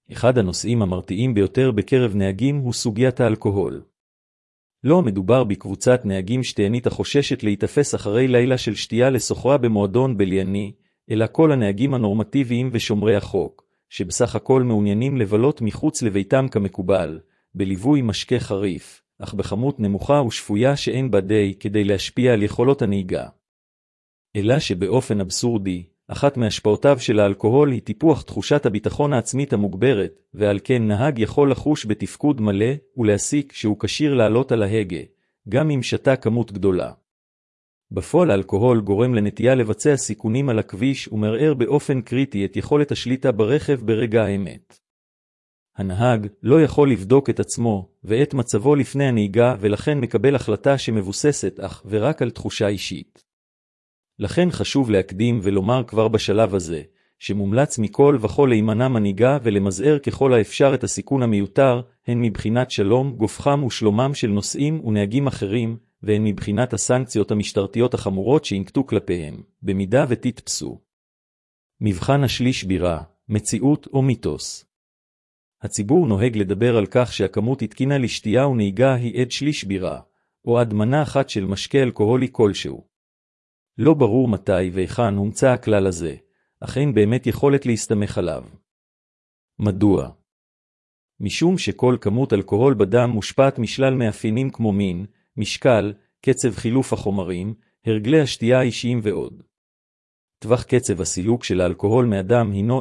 אחד הנושאים המרתיעים ביותר בקרב נהגים הוא סוגיית האלכוהול. לא מדובר בקבוצת נהגים שתיינית החוששת להתאפס אחרי לילה של שתייה לסוחרה במועדון בלייני, אלא כל הנהגים הנורמטיביים ושומרי החוק, שבסך הכל מעוניינים לבלות מחוץ לביתם כמקובל, בליווי משקה חריף, אך בכמות נמוכה ושפויה שאין בה די כדי להשפיע על יכולות הנהיגה. אלא שבאופן אבסורדי, אחת מהשפעותיו של האלכוהול היא טיפוח תחושת הביטחון העצמית המוגברת, ועל כן נהג יכול לחוש בתפקוד מלא ולהסיק שהוא כשיר לעלות על ההגה, גם אם שתה כמות גדולה. בפועל האלכוהול גורם לנטייה לבצע סיכונים על הכביש ומערער באופן קריטי את יכולת השליטה ברכב ברגע האמת. הנהג לא יכול לבדוק את עצמו ואת מצבו לפני הנהיגה ולכן מקבל החלטה שמבוססת אך ורק על תחושה אישית. לכן חשוב להקדים ולומר כבר בשלב הזה, שמומלץ מכל וכל להימנע מנהיגה ולמזער ככל האפשר את הסיכון המיותר, הן מבחינת שלום, גופחם ושלומם של נוסעים ונהגים אחרים, והן מבחינת הסנקציות המשטרתיות החמורות שינקטו כלפיהם, במידה ותתפסו. מבחן השליש בירה, מציאות או מיתוס. הציבור נוהג לדבר על כך שהכמות התקינה לשתייה ונהיגה היא עד שליש בירה, או עד מנה אחת של משקה אלכוהולי כלשהו. לא ברור מתי והיכן הומצא הכלל הזה, אך אין באמת יכולת להסתמך עליו. מדוע? משום שכל כמות אלכוהול בדם מושפעת משלל מאפיינים כמו מין, משקל, קצב חילוף החומרים, הרגלי השתייה האישיים ועוד. טווח קצב הסילוק של האלכוהול מהדם הינו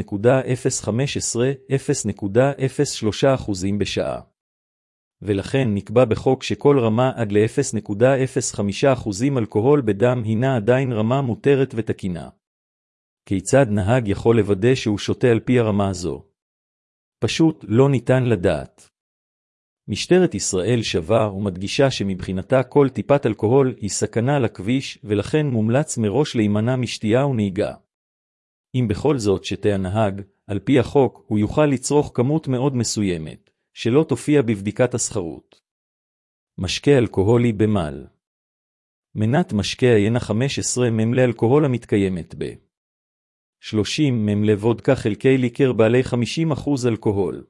0.015-0.03% בשעה. ולכן נקבע בחוק שכל רמה עד ל-0.05% אלכוהול בדם הינה עדיין רמה מותרת ותקינה. כיצד נהג יכול לוודא שהוא שותה על פי הרמה הזו? פשוט לא ניתן לדעת. משטרת ישראל שווה ומדגישה שמבחינתה כל טיפת אלכוהול היא סכנה על הכביש ולכן מומלץ מראש להימנע משתייה ונהיגה. אם בכל זאת שתה הנהג, על פי החוק הוא יוכל לצרוך כמות מאוד מסוימת, שלא תופיע בבדיקת הסחרות. משקה אלכוהולי במל. מנת משקה היינה 15 ממלי אלכוהול המתקיימת ב 30 ממלי וודקה חלקי ליקר בעלי 50% אלכוהול.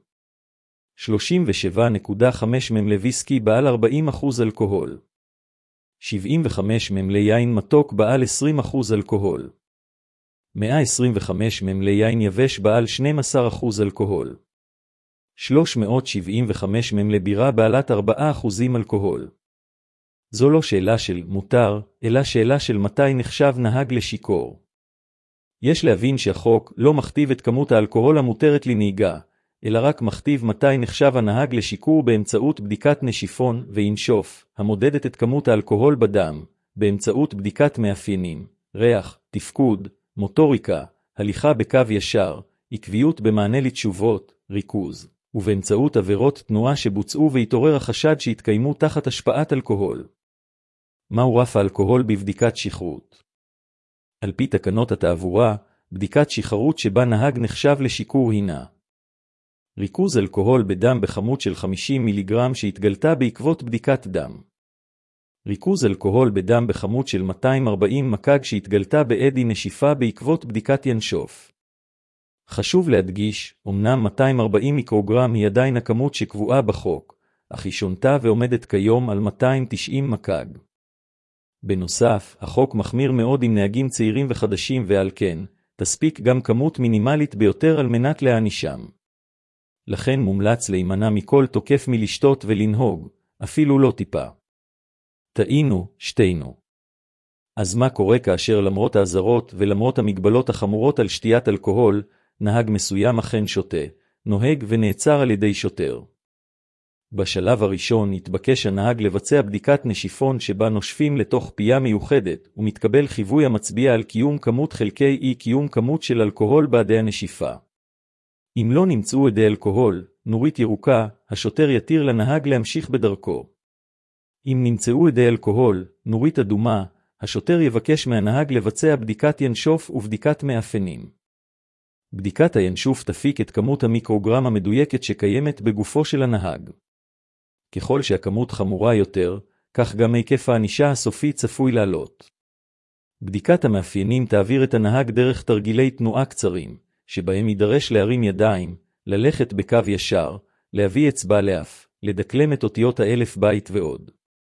37.5 ממלי ויסקי בעל 40% אלכוהול. 75 ממלי יין מתוק בעל 20% אלכוהול. 125 ממלי יין יבש בעל 12% אלכוהול. 375 ממלי בירה בעלת 4% אלכוהול. זו לא שאלה של מותר, אלא שאלה של מתי נחשב נהג לשיכור. יש להבין שהחוק לא מכתיב את כמות האלכוהול המותרת לנהיגה, אלא רק מכתיב מתי נחשב הנהג לשיקור באמצעות בדיקת נשיפון וינשוף, המודדת את כמות האלכוהול בדם, באמצעות בדיקת מאפיינים, ריח, תפקוד, מוטוריקה, הליכה בקו ישר, עקביות במענה לתשובות, ריכוז, ובאמצעות עבירות תנועה שבוצעו והתעורר החשד שהתקיימו תחת השפעת אלכוהול. מהו רף האלכוהול בבדיקת שכרות? על פי תקנות התעבורה, בדיקת שכרות שבה נהג נחשב לשיקור הינה ריכוז אלכוהול בדם בכמות של 50 מיליגרם שהתגלתה בעקבות בדיקת דם. ריכוז אלכוהול בדם בכמות של 240 מקג שהתגלתה באדי נשיפה בעקבות בדיקת ינשוף. חשוב להדגיש, אמנם 240 מיקרוגרם היא עדיין הכמות שקבועה בחוק, אך היא שונתה ועומדת כיום על 290 מקג. בנוסף, החוק מחמיר מאוד עם נהגים צעירים וחדשים ועל כן, תספיק גם כמות מינימלית ביותר על מנת להענישם. לכן מומלץ להימנע מכל תוקף מלשתות ולנהוג, אפילו לא טיפה. טעינו, שתינו. אז מה קורה כאשר למרות האזהרות ולמרות המגבלות החמורות על שתיית אלכוהול, נהג מסוים אכן שותה, נוהג ונעצר על ידי שוטר? בשלב הראשון התבקש הנהג לבצע בדיקת נשיפון שבה נושפים לתוך פייה מיוחדת, ומתקבל חיווי המצביע על קיום כמות חלקי אי קיום כמות של אלכוהול בעדי הנשיפה. אם לא נמצאו עדי אלכוהול, נורית ירוקה, השוטר יתיר לנהג להמשיך בדרכו. אם נמצאו עדי אלכוהול, נורית אדומה, השוטר יבקש מהנהג לבצע בדיקת ינשוף ובדיקת מאפיינים. בדיקת הינשוף תפיק את כמות המיקרוגרם המדויקת שקיימת בגופו של הנהג. ככל שהכמות חמורה יותר, כך גם היקף הענישה הסופי צפוי לעלות. בדיקת המאפיינים תעביר את הנהג דרך תרגילי תנועה קצרים, שבהם יידרש להרים ידיים, ללכת בקו ישר, להביא אצבע לאף, לדקלם את אותיות האלף בית ועוד.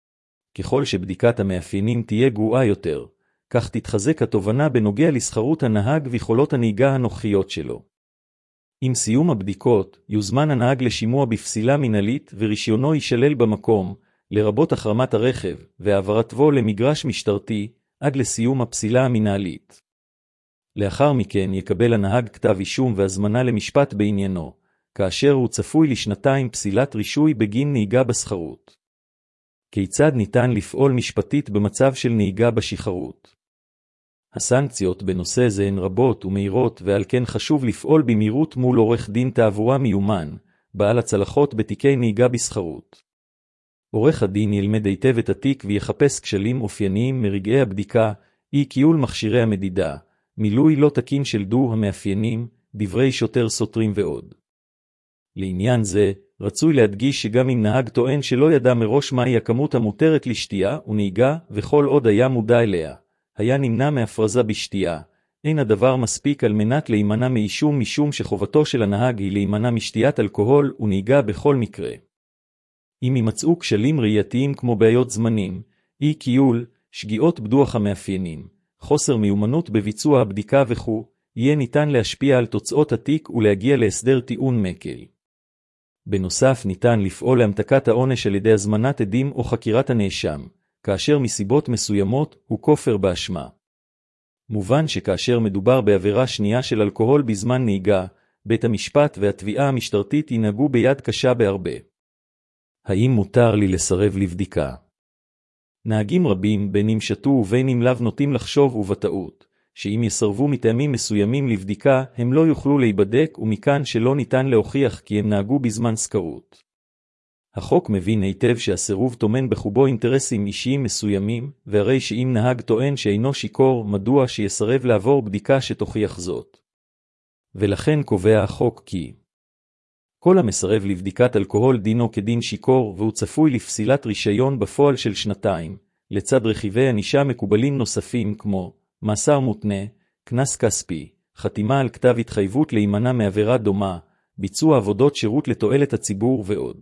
ככל שבדיקת המאפיינים תהיה גרועה יותר, כך תתחזק התובנה בנוגע לסחרות הנהג ויכולות הנהיגה הנוכחיות שלו. עם סיום הבדיקות, יוזמן הנהג לשימוע בפסילה מנהלית ורישיונו יישלל במקום, לרבות החרמת הרכב והעברתו למגרש משטרתי, עד לסיום הפסילה המנהלית. לאחר מכן יקבל הנהג כתב אישום והזמנה למשפט בעניינו, כאשר הוא צפוי לשנתיים פסילת רישוי בגין נהיגה בסחרות. כיצד ניתן לפעול משפטית במצב של נהיגה בשכרות? הסנקציות בנושא זה הן רבות ומהירות, ועל כן חשוב לפעול במהירות מול עורך דין תעבורה מיומן, בעל הצלחות בתיקי נהיגה בסחרות. עורך הדין ילמד היטב את התיק ויחפש כשלים אופייניים מרגעי הבדיקה, אי קיול מכשירי המדידה, מילוי לא תקין של דו המאפיינים, דברי שוטר סותרים ועוד. לעניין זה, רצוי להדגיש שגם אם נהג טוען שלא ידע מראש מהי הכמות המותרת לשתייה ונהיגה, וכל עוד היה מודע אליה, היה נמנע מהפרזה בשתייה, אין הדבר מספיק על מנת להימנע מאישום, משום שחובתו של הנהג היא להימנע משתיית אלכוהול ונהיגה בכל מקרה. אם יימצאו כשלים ראייתיים כמו בעיות זמנים, אי קיול, שגיאות בדוח המאפיינים, חוסר מיומנות בביצוע הבדיקה וכו', יהיה ניתן להשפיע על תוצאות התיק ולהגיע להסדר טיעון מקל. בנוסף ניתן לפעול להמתקת העונש על ידי הזמנת עדים או חקירת הנאשם, כאשר מסיבות מסוימות הוא כופר באשמה. מובן שכאשר מדובר בעבירה שנייה של אלכוהול בזמן נהיגה, בית המשפט והתביעה המשטרתית ינהגו ביד קשה בהרבה. האם מותר לי לסרב לבדיקה? נהגים רבים בין אם שתו ובין אם לאו נוטים לחשוב ובטעות, שאם יסרבו מטעמים מסוימים לבדיקה הם לא יוכלו להיבדק, ומכאן שלא ניתן להוכיח כי הם נהגו בזמן סקרות. החוק מבין היטב שהסירוב טומן בחובו אינטרסים אישיים מסוימים, והרי שאם נהג טוען שאינו שיכור, מדוע שיסרב לעבור בדיקה שתוכיח זאת. ולכן קובע החוק כי כל המסרב לבדיקת אלכוהול דינו כדין שיכור, והוא צפוי לפסילת רישיון בפועל של 2, לצד רכיבי ענישה מקובלים נוספים כמו מאסר מותנה, קנס כספי, חתימה על כתב התחייבות להימנע מעבירה דומה, ביצוע עבודות שירות לתועלת הציבור ועוד.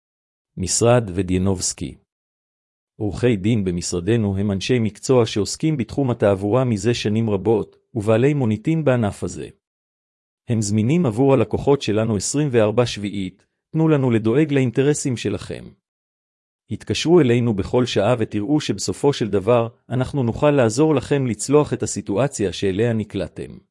משרד ודיינובסקי. עורכי דין במשרדנו הם אנשי מקצוע שעוסקים בתחום התעבורה מזה שנים רבות, ובעלי מוניטין בענף הזה. הם זמינים עבור הלקוחות שלנו 24/7, תנו לנו לדואג לאינטרסים שלכם. התקשרו אלינו בכל שעה ותראו שבסופו של דבר אנחנו נוכל לעזור לכם לצלוח את הסיטואציה שאליה נקלעתם.